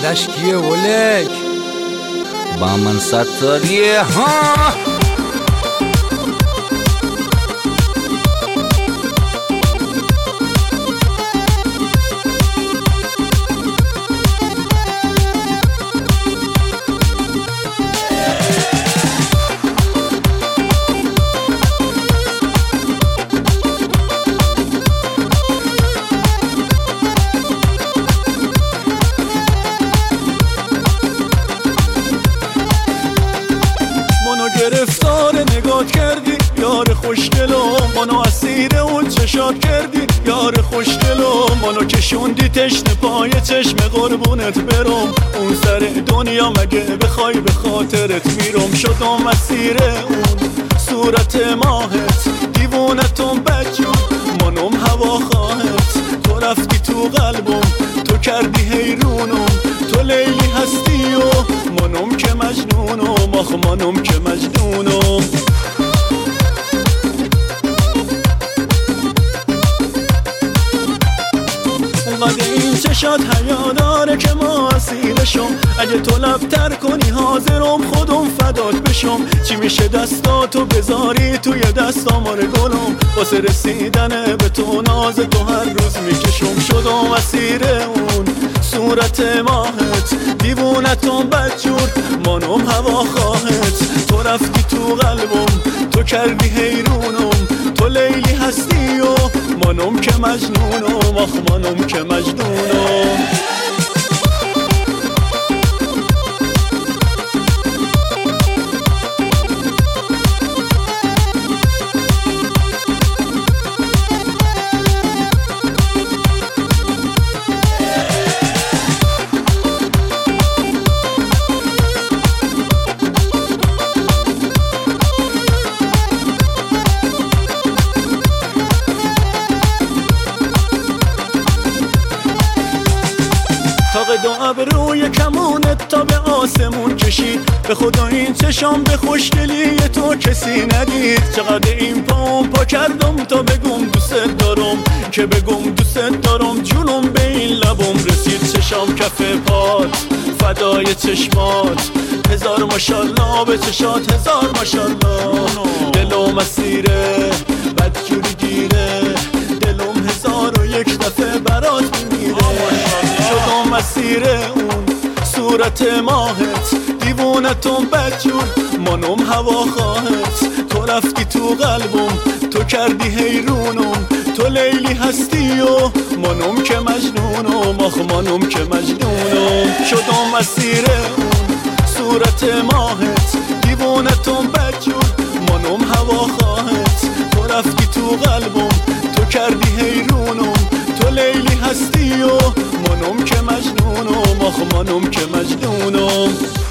خوانندش کیه ولک؟ با من ستاریه ها. گرفتار نگات کردی یار خوشگلم، منو اسیر اون چشات کردی یار خوشگلم، منو کشوندی تشنه پای چشم قربونت برم، اون سر دنیا مگه بخوای به خاطرت میرم، شدم اسیر اون صورت ماهت، دیوونتم بدجور منم هوا خواهت، تو رفتی تو قلبم تو کردی حیرونم، تو لیلی هستی و منم که مجنونم، آخ منم که مجنونم. اونقدر این چشات حیا داره که ما اسیرشم، اگه تو لبتر کنی حاضرم خودم فدات بشم، چی میشه دستاتو بذاری توی دستام آره گلم، واسه رسیدن به تو ناز تو هر روز میکشم، شدم اسیر اون صورت ماهت، دیوونتم بدجور منم هوا خواهت، تو رفتی تو قلبم تو کردی حیرونم، تو لیلی هستی و منم که مجنونم، آخ منم که مجنونم. تاق دو ابروی کمونت تا به آسمون کشید، به خدا این چشام به خوشگلی تو کسی ندید، چقدر این پام پا کردم تا بگم دوست دارم، که بگم دوست دارم جونم به این لبم رسید، چشام کف پات فدای چشمات، هزار ماشالله به چشات هزار ماشالله، دلم اسیره بدجوری گیره، دلم 1001 دفعه برات میمیره، شدم اسیر اون صورت ماهت، دیوونتم بدجور منم هوا خواهت، تو رفتی تو قلبم تو کردی حیرونم، تو لیلی هستی و منم که مجنونم، آخ منم که مجنونم، شدم اسیر اون صورت ماهت، دیوونتم بدجور منم هوا خواهت، تو رفتی تو قلبم تو کردی حیرونم، تو لیلی هستی و منم که مجنونم، آخ منم که مجنونم.